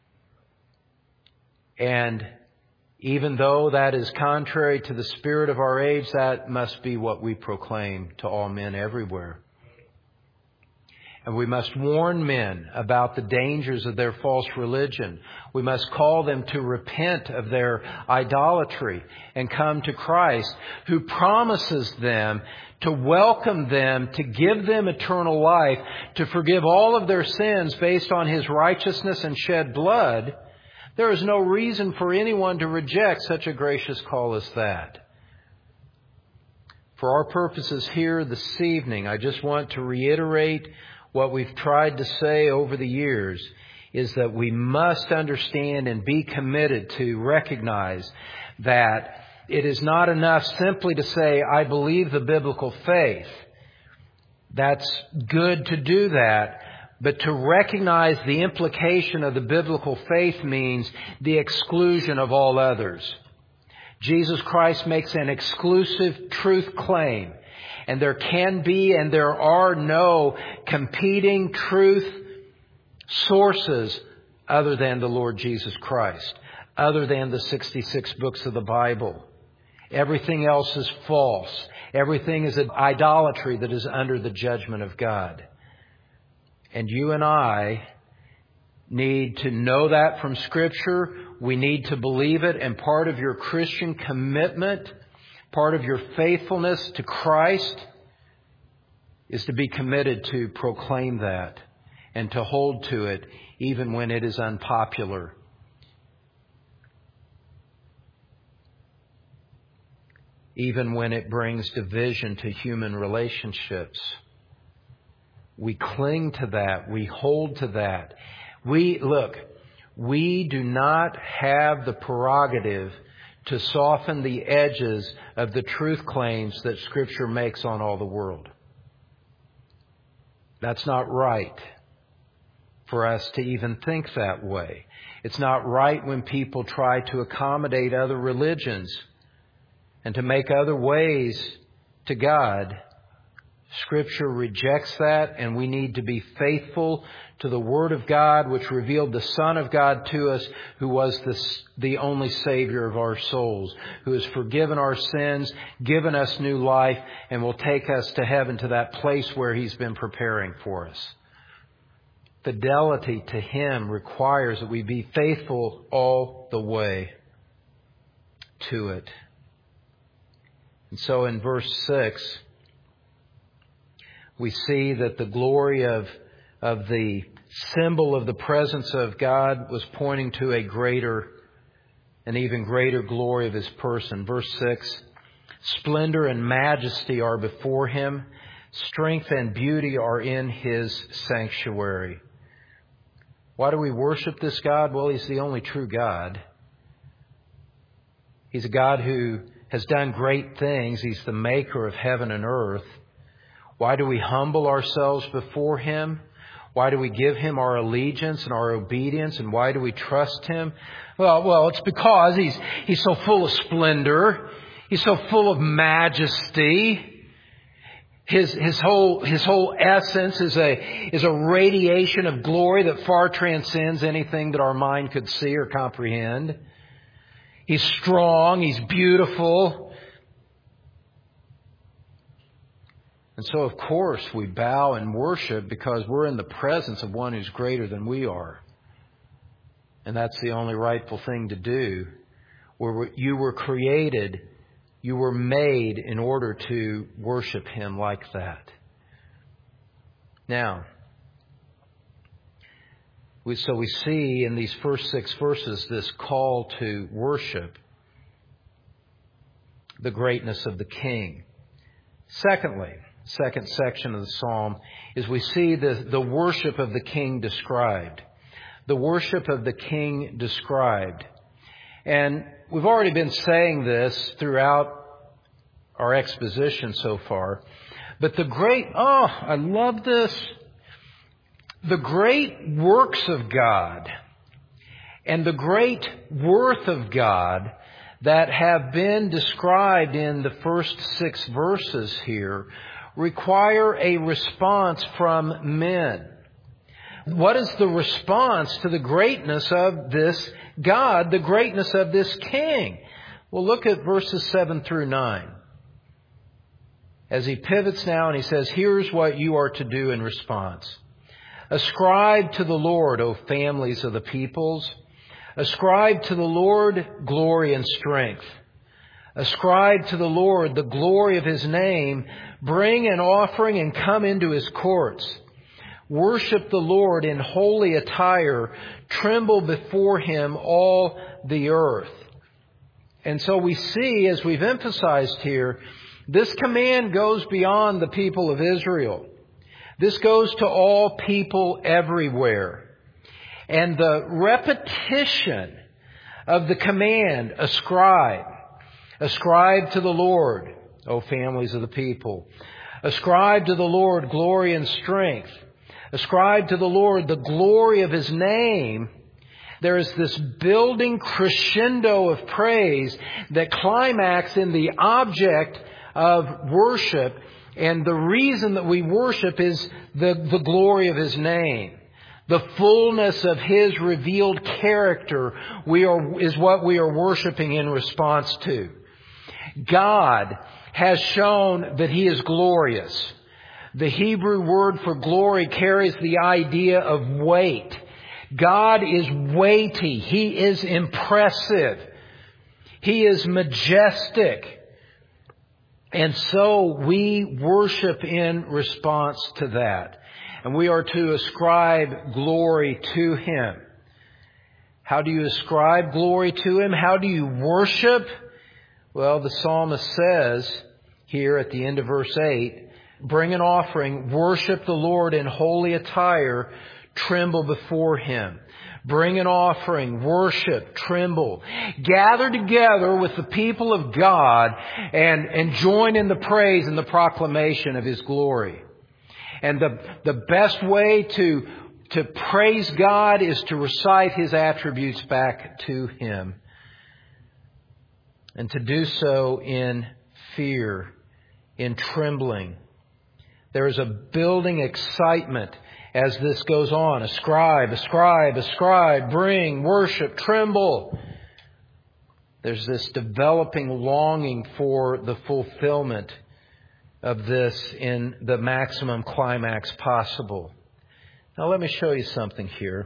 And even though that is contrary to the spirit of our age, that must be what we proclaim to all men everywhere. And we must warn men about the dangers of their false religion. We must call them to repent of their idolatry and come to Christ, who promises them to welcome them, to give them eternal life, to forgive all of their sins based on His righteousness and shed blood. There is no reason for anyone to reject such a gracious call as that. For our purposes here this evening, I just want to reiterate what we've tried to say over the years, is that we must understand and be committed to recognize that it is not enough simply to say, I believe the biblical faith. That's good to do that. But to recognize the implication of the biblical faith means the exclusion of all others. Jesus Christ makes an exclusive truth claim. And there can be and there are no competing truth sources other than the Lord Jesus Christ, other than the sixty-six books of the Bible. Everything else is false. Everything is an idolatry that is under the judgment of God. And you and I need to know that from Scripture. We need to believe it. And part of your Christian commitment, part of your faithfulness to Christ, is to be committed to proclaim that and to hold to it even when it is unpopular. Even when it brings division to human relationships. We cling to that. We hold to that. We, look, we do not have the prerogative to soften the edges of the truth claims that Scripture makes on all the world. That's not right for us to even think that way. It's not right when people try to accommodate other religions and to make other ways to God. Scripture rejects that, and we need to be faithful to the Word of God, which revealed the Son of God to us, who was the, the only Savior of our souls, who has forgiven our sins, given us new life, and will take us to heaven, to that place where He's been preparing for us. Fidelity to Him requires that we be faithful all the way to it. And so in verse six, we see that the glory of, of the symbol of the presence of God was pointing to a greater, an even greater glory of His person. Verse six, splendor and majesty are before Him. Strength and beauty are in His sanctuary. Why do we worship this God? Well, He's the only true God. He's a God who has done great things. He's the maker of heaven and earth. Why do we humble ourselves before Him? Why do we give Him our allegiance and our obedience? And why do we trust Him? Well, well, it's because He's, He's so full of splendor. He's so full of majesty. His, his whole, His whole essence is a, is a radiation of glory that far transcends anything that our mind could see or comprehend. He's strong. He's beautiful. And so, of course, we bow and worship because we're in the presence of one who's greater than we are. And that's the only rightful thing to do. Where you were created, you were made in order to worship Him like that. Now, we, so we see in these first six verses this call to worship the greatness of the King. Secondly, second section of the psalm is we see the, the worship of the King described. The worship of the King described. And we've already been saying this throughout our exposition so far. But the great, oh, I love this. The great works of God and the great worth of God that have been described in the first six verses here require a response from men. What is the response to the greatness of this God, the greatness of this King? Well, look at verses seven through nine. As he pivots now and he says, here's what you are to do in response. Ascribe to the Lord, O families of the peoples. Ascribe to the Lord glory and strength. Ascribe to the Lord the glory of His name. Bring an offering and come into His courts. Worship the Lord in holy attire. Tremble before Him, all the earth. And so we see, as we've emphasized here, this command goes beyond the people of Israel. This goes to all people everywhere. And the repetition of the command, ascribe. Ascribe to the Lord, O families of the people. Ascribe to the Lord glory and strength. Ascribe to the Lord the glory of His name. There is this building crescendo of praise that climax in the object of worship. And the reason that we worship is the, the glory of His name. The fullness of His revealed character we are, is what we are worshiping in response to. God has shown that He is glorious. The Hebrew word for glory carries the idea of weight. God is weighty. He is impressive. He is majestic. And so we worship in response to that. and we are to ascribe glory to Him. How do you ascribe glory to Him? How do you worship? Well, the psalmist says here at the end of verse eight, bring an offering, worship the Lord in holy attire, tremble before Him. Bring an offering, worship, tremble. Gather together with the people of God and, and join in the praise and the proclamation of His glory. And the, the best way to, to praise God is to recite His attributes back to Him. And to do so in fear, in trembling. There is a building excitement as this goes on. Ascribe, ascribe, ascribe, bring, worship, tremble. There's this developing longing for the fulfillment of this in the maximum climax possible. Now let me show you something here.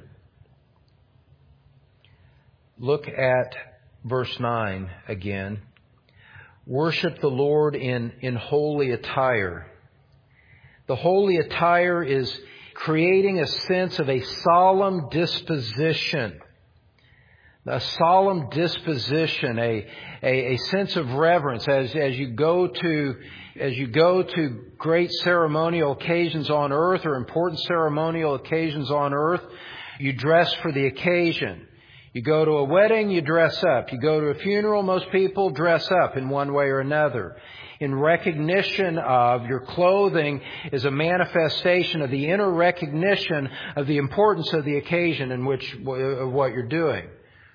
Look at verse nine again. Worship the Lord in, in holy attire. The holy attire is creating a sense of a solemn disposition. A solemn disposition, a, a, a sense of reverence as, as you go to as you go to great ceremonial occasions on earth or important ceremonial occasions on earth, you dress for the occasion. You go to a wedding, you dress up. You go to a funeral, most people dress up in one way or another. In recognition of your clothing is a manifestation of the inner recognition of the importance of the occasion in which of what you're doing.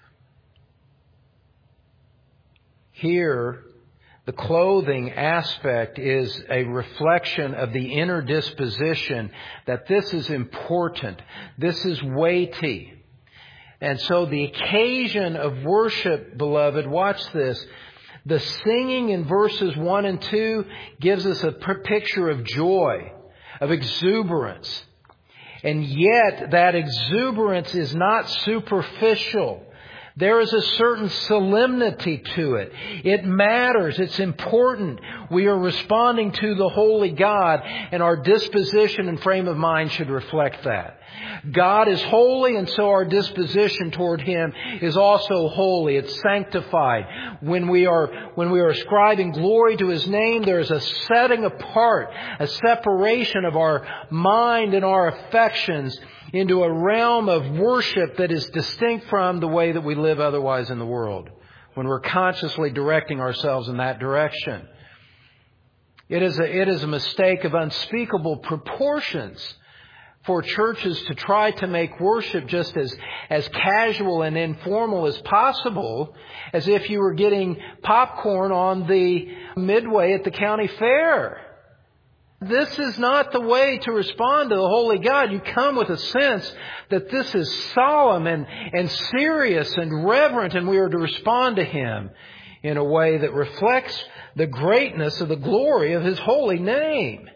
Here, the clothing aspect is a reflection of the inner disposition that this is important, this is weighty. And so the occasion of worship, beloved, watch this. The singing in verses one and two gives us a picture of joy, of exuberance. And yet that exuberance is not superficial. There is a certain solemnity to it. It matters. It's important. We are responding to the holy God, and our disposition and frame of mind should reflect that. God is holy, and so our disposition toward Him is also holy. It's sanctified. When we are, when we are ascribing glory to His name, there is a setting apart, a separation of our mind and our affections into a realm of worship that is distinct from the way that we live otherwise in the world, when we're consciously directing ourselves in that direction. It is a, it is a mistake of unspeakable proportions for churches to try to make worship just as, as casual and informal as possible, as if you were getting popcorn on the midway at the county fair. This is not the way to respond to the Holy God. You come with a sense that this is solemn and, and serious and reverent, and we are to respond to Him in a way that reflects the greatness of the glory of His holy name.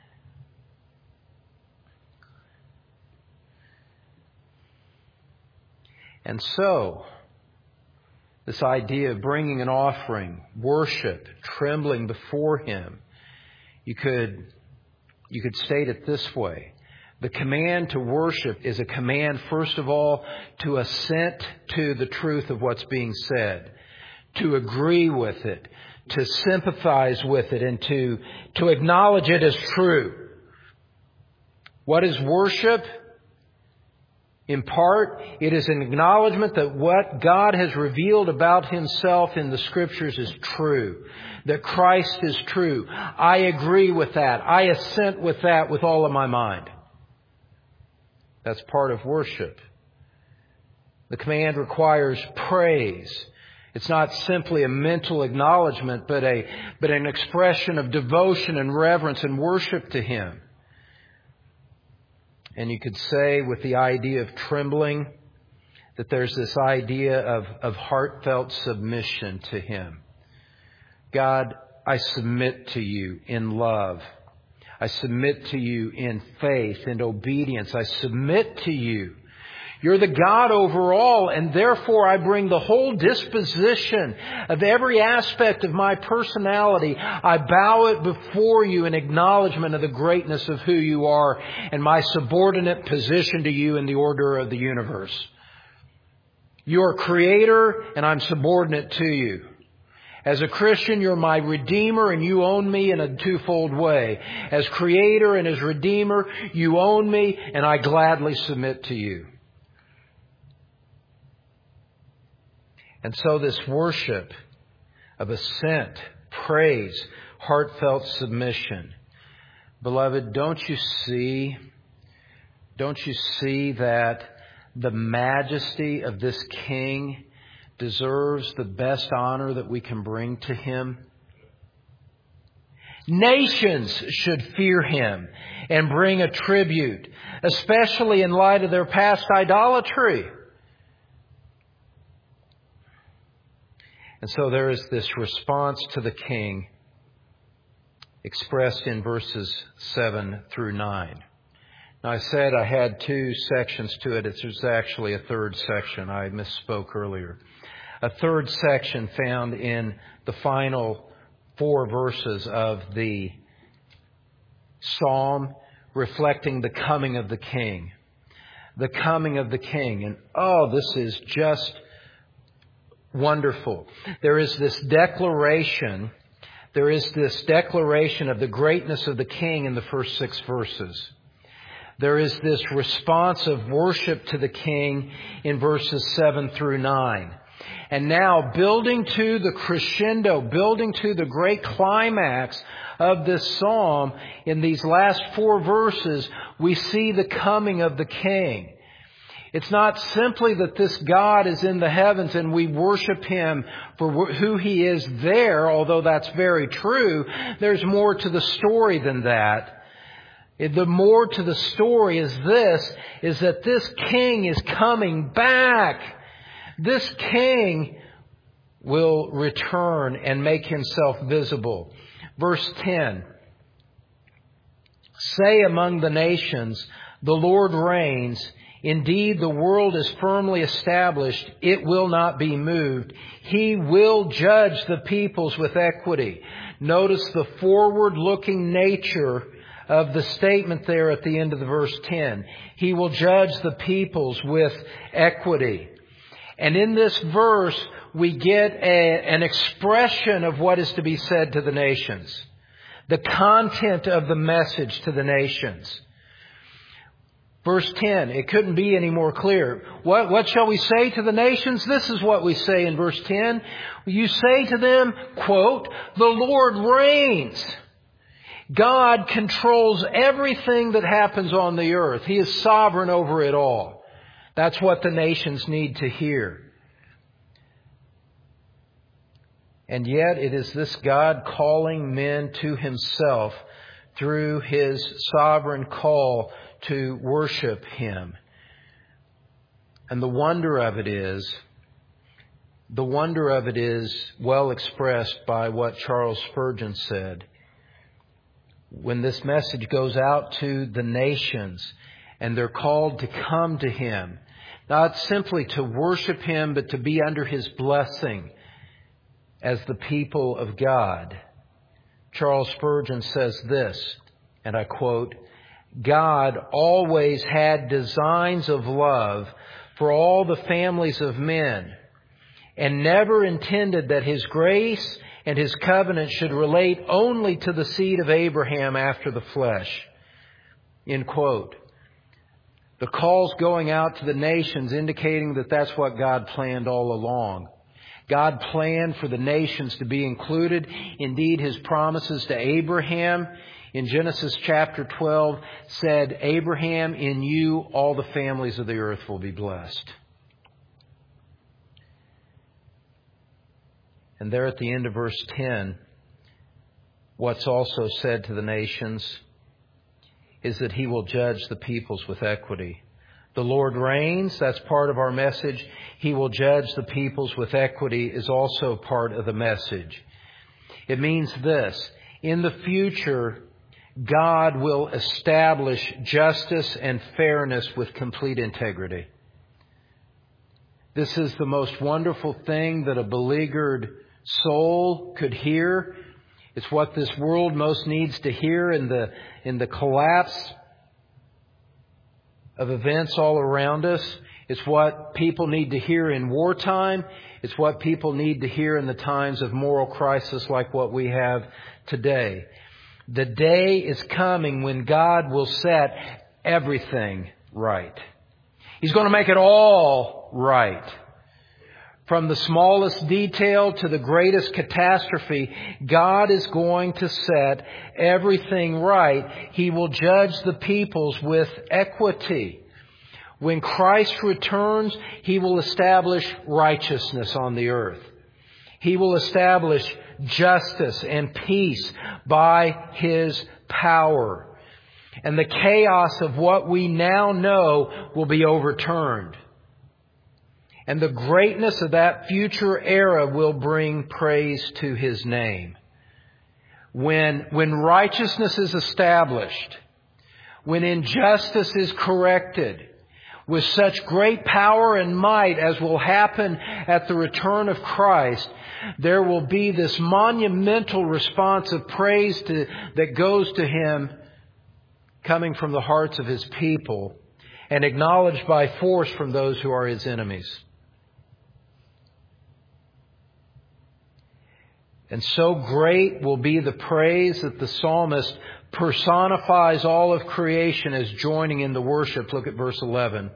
And so, this idea of bringing an offering, worship, trembling before Him, You could, you could state it this way. The command to worship is a command, first of all, to assent to the truth of what's being said, to agree with it, to sympathize with it, and to, to acknowledge it as true. What is worship? In part, it is an acknowledgement that what God has revealed about Himself in the Scriptures is true. That Christ is true. I agree with that. I assent with that with all of my mind. That's part of worship. The command requires praise. It's not simply a mental acknowledgement, but a but an expression of devotion and reverence and worship to Him. And you could say with the idea of trembling that there's this idea of, of heartfelt submission to Him. God, I submit to You in love. I submit to You in faith and obedience. I submit to You. You're the God over all, and therefore I bring the whole disposition of every aspect of my personality. I bow it before you in acknowledgement of the greatness of who you are and my subordinate position to you in the order of the universe. You're Creator, and I'm subordinate to you. As a Christian, you're my Redeemer, and you own me in a twofold way. As Creator and as Redeemer, you own me, and I gladly submit to you. And so this worship of assent, praise, heartfelt submission. Beloved, don't you see, don't you see that the majesty of this King deserves the best honor that we can bring to Him? Nations should fear Him and bring a tribute, especially in light of their past idolatry. And so there is this response to the King expressed in verses seven through nine. Now, I said I had two sections to it. There's actually a third section. I misspoke earlier. A third section found in the final four verses of the psalm reflecting the coming of the King. The coming of the King. And oh, this is just wonderful. There is this declaration, there is this declaration of the greatness of the King in the first six verses. There is this response of worship to the King in verses seven through nine. And now, building to the crescendo, building to the great climax of this psalm, in these last four verses, we see the coming of the King. It's not simply that this God is in the heavens and we worship Him for who He is there, although that's very true. There's more to the story than that. The more to the story is this, is that this King is coming back. This King will return and make Himself visible. Verse ten. Say among the nations, the Lord reigns. Indeed, the world is firmly established. It will not be moved. He will judge the peoples with equity. Notice the forward-looking nature of the statement there at the end of the verse ten. He will judge the peoples with equity. And in this verse, we get a, an expression of what is to be said to the nations. The content of the message to the nations. Verse ten, it couldn't be any more clear. What, what shall we say to the nations? This is what we say in verse ten. You say to them, quote, the Lord reigns. God controls everything that happens on the earth. He is sovereign over it all. That's what the nations need to hear. And yet it is this God calling men to Himself through His sovereign call to worship Him. And the wonder of it is, the wonder of it is well expressed by what Charles Spurgeon said. When this message goes out to the nations and they're called to come to Him, not simply to worship Him, but to be under His blessing as the people of God. Charles Spurgeon says this, and I quote, God always had designs of love for all the families of men, and never intended that His grace and His covenant should relate only to the seed of Abraham after the flesh. End quote. The call's going out to the nations indicating that that's what God planned all along. God planned for the nations to be included. Indeed, His promises to Abraham in Genesis chapter twelve said, Abraham, in you all the families of the earth will be blessed. And there at the end of verse ten, what's also said to the nations is that He will judge the peoples with equity. The Lord reigns, that's part of our message. He will judge the peoples with equity is also part of the message. It means this, in the future, God will establish justice and fairness with complete integrity. This is the most wonderful thing that a beleaguered soul could hear. It's what this world most needs to hear in the, in the collapse of events all around us. It's what people need to hear in wartime. It's what people need to hear in the times of moral crisis like what we have today. The day is coming when God will set everything right. He's going to make it all right. From the smallest detail to the greatest catastrophe, God is going to set everything right. He will judge the peoples with equity. When Christ returns, He will establish righteousness on the earth. He will establish justice and peace by His power. And the chaos of what we now know will be overturned. And the greatness of that future era will bring praise to His name. When, when righteousness is established, when injustice is corrected, with such great power and might as will happen at the return of Christ, there will be this monumental response of praise to, that goes to Him coming from the hearts of His people and acknowledged by force from those who are His enemies. And so great will be the praise that the psalmist personifies all of creation as joining in the worship. Look at verse eleven.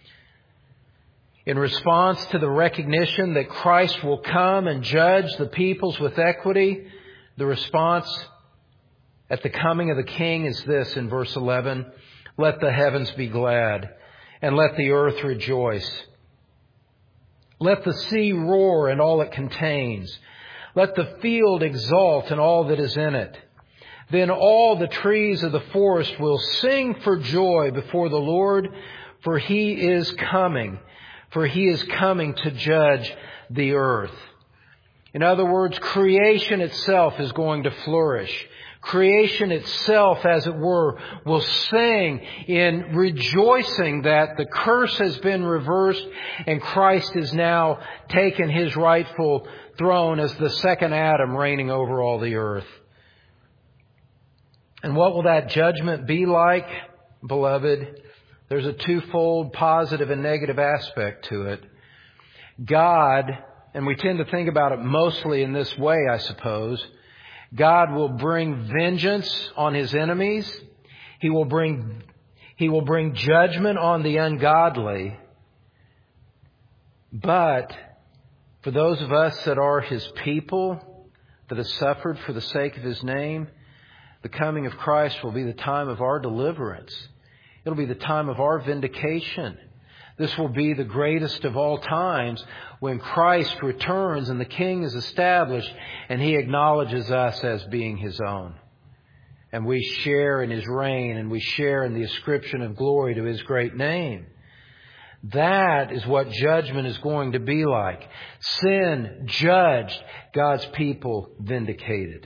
In response to the recognition that Christ will come and judge the peoples with equity, the response at the coming of the King is this in verse eleven. Let the heavens be glad, and let the earth rejoice. Let the sea roar and all it contains. Let the field exult and all that is in it. Then all the trees of the forest will sing for joy before the Lord, for He is coming. For He is coming to judge the earth. In other words, creation itself is going to flourish. Creation itself, as it were, will sing in rejoicing that the curse has been reversed and Christ has now taken His rightful throne as the second Adam reigning over all the earth. And what will that judgment be like, beloved? There's a twofold positive and negative aspect to it. God, and we tend to think about it mostly in this way, I suppose, God will bring vengeance on His enemies. He will bring, He will bring judgment on the ungodly. But for those of us that are His people, that have suffered for the sake of His name, the coming of Christ will be the time of our deliverance. It'll be the time of our vindication. This will be the greatest of all times when Christ returns and the King is established and He acknowledges us as being His own. And we share in His reign and we share in the ascription of glory to His great name. That is what judgment is going to be like. Sin judged, God's people vindicated.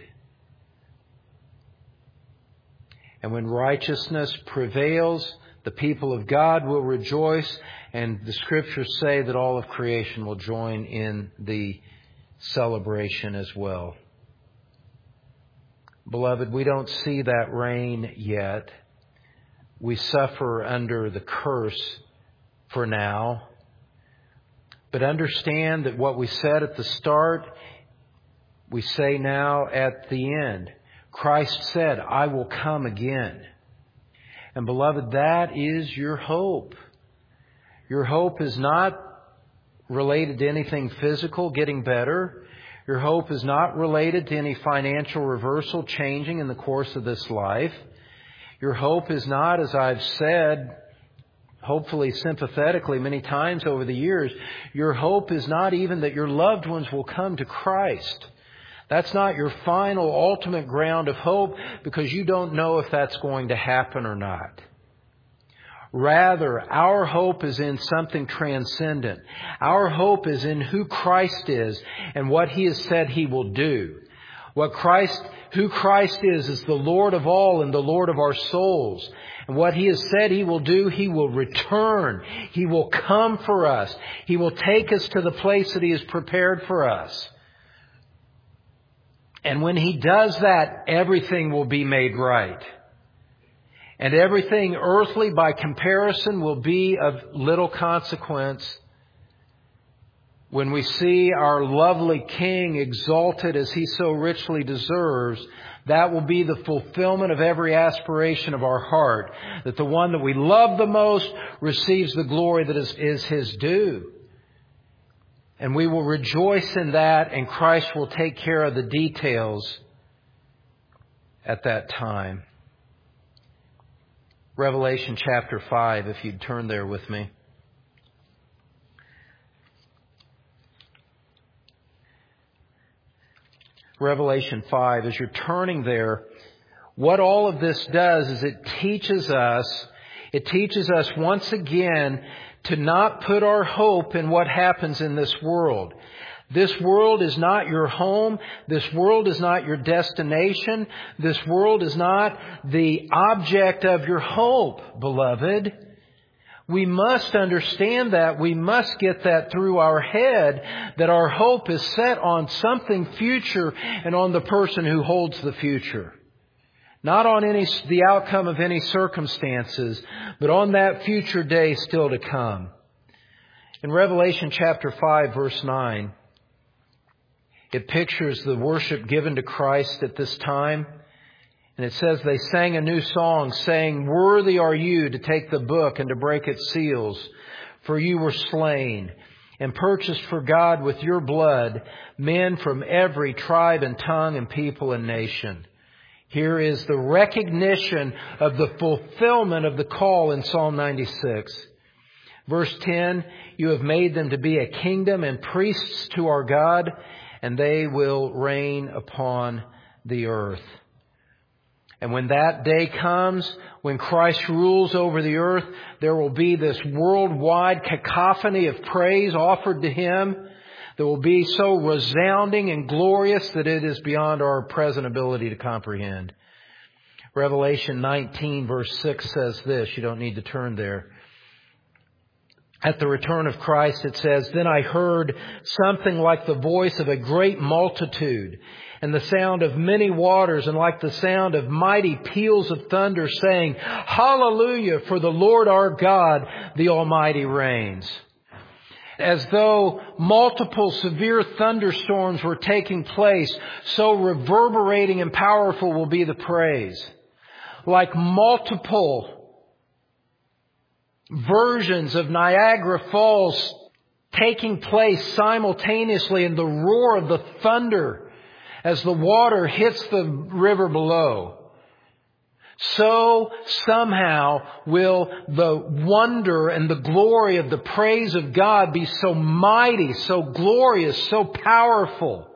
And when righteousness prevails, the people of God will rejoice, and the Scriptures say that all of creation will join in the celebration as well. Beloved, we don't see that reign yet. We suffer under the curse for now. But understand that what we said at the start, we say now at the end. Christ said, I will come again. And beloved, that is your hope. Your hope is not related to anything physical getting better. Your hope is not related to any financial reversal changing in the course of this life. Your hope is not, as I've said, hopefully sympathetically many times over the years, your hope is not even that your loved ones will come to Christ. That's not your final, ultimate ground of hope because you don't know if that's going to happen or not. Rather, our hope is in something transcendent. Our hope is in who Christ is and what He has said He will do. What Christ, who Christ is, is the Lord of all and the Lord of our souls. And what He has said He will do, He will return. He will come for us. He will take us to the place that He has prepared for us. And when He does that, everything will be made right. And everything earthly, by comparison, will be of little consequence when we see our lovely King exalted as He so richly deserves. That will be the fulfillment of every aspiration of our heart, that the one that we love the most receives the glory that is, is His due. And we will rejoice in that, and Christ will take care of the details at that time. Revelation chapter five, if you'd turn there with me. Revelation five, as you're turning there, what all of this does is it teaches us, it teaches us once again to not put our hope in what happens in this world. This world is not your home. This world is not your destination. This world is not the object of your hope, beloved. We must understand that. We must get that through our head, that our hope is set on something future and on the person who holds the future. Not on any the outcome of any circumstances, but on that future day still to come. In Revelation chapter five, verse nine, it pictures the worship given to Christ at this time. And it says, they sang a new song, saying, "Worthy are you to take the book and to break its seals, for you were slain and purchased for God with your blood men from every tribe and tongue and people and nation." Here is the recognition of the fulfillment of the call in Psalm ninety-six. Verse ten, "You have made them to be a kingdom and priests to our God, and they will reign upon the earth." And when that day comes, when Christ rules over the earth, there will be this worldwide cacophony of praise offered to Him that will be so resounding and glorious that it is beyond our present ability to comprehend. Revelation nineteen verse six says this. You don't need to turn there. At the return of Christ, it says, "Then I heard something like the voice of a great multitude, and the sound of many waters, and like the sound of mighty peals of thunder, saying, Hallelujah, for the Lord our God, the Almighty reigns." As though multiple severe thunderstorms were taking place, so reverberating and powerful will be the praise. Like multiple versions of Niagara Falls taking place simultaneously in the roar of the thunder as the water hits the river below. So somehow will the wonder and the glory of the praise of God be so mighty, so glorious, so powerful.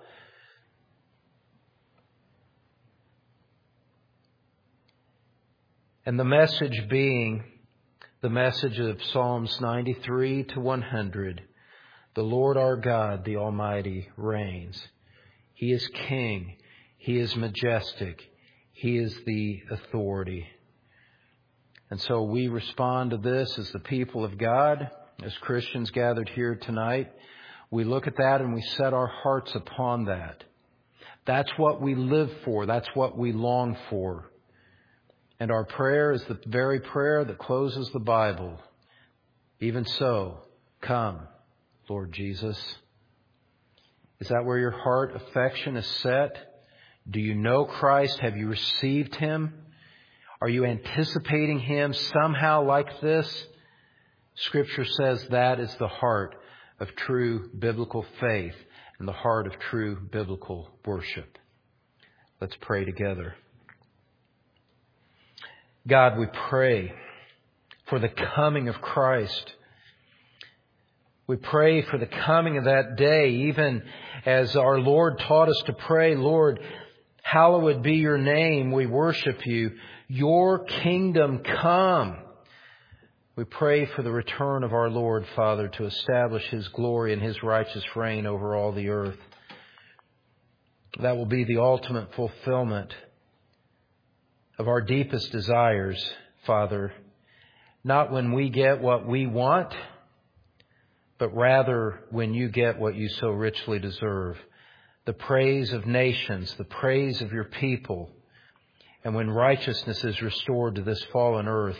And the message being the message of Psalms ninety-three to one hundred. The Lord our God, the Almighty, reigns. He is King. He is majestic. He is the authority. And so we respond to this as the people of God, as Christians gathered here tonight. We look at that and we set our hearts upon that. That's what we live for. That's what we long for. And our prayer is the very prayer that closes the Bible. Even so, come, Lord Jesus. Is that where your heart affection is set? Do you know Christ? Have you received Him? Are you anticipating Him somehow like this? Scripture says that is the heart of true biblical faith and the heart of true biblical worship. Let's pray together. God, we pray for the coming of Christ. We pray for the coming of that day, even as our Lord taught us to pray, Lord, hallowed be your name. We worship you. Your kingdom come. We pray for the return of our Lord, Father, to establish His glory and His righteous reign over all the earth. that will be the ultimate fulfillment of our deepest desires, Father, not when we get what we want, but rather when you get what you so richly deserve, the praise of nations, the praise of your people, and when righteousness is restored to this fallen earth.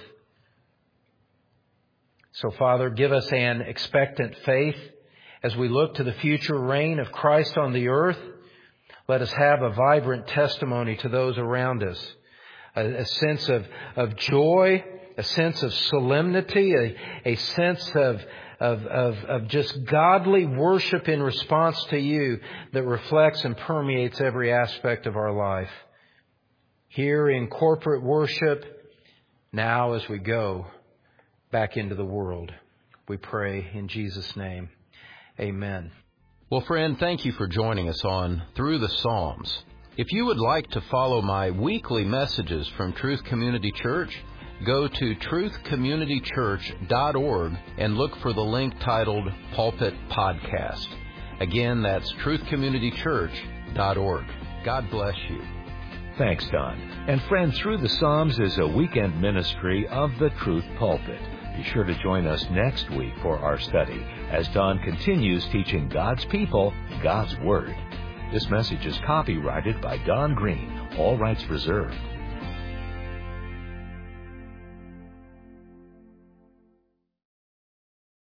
So, Father, give us an expectant faith as we look to the future reign of Christ on the earth. Let us have a vibrant testimony to those around us, a, a sense of, of joy, a sense of solemnity, a, a sense of, of, of, of just godly worship in response to you that reflects and permeates every aspect of our life. Here in corporate worship, now as we go back into the world, we pray in Jesus' name. Amen. Well, friend, thank you for joining us on Through the Psalms. If you would like to follow my weekly messages from Truth Community Church, go to truth community church dot org and look for the link titled Pulpit Podcast. Again, that's truth community church dot org. God bless you. Thanks, Don. And friend, Through the Psalms is a weekend ministry of the Truth Pulpit. Be sure to join us next week for our study as Don continues teaching God's people God's Word. This message is copyrighted by Don Green, all rights reserved.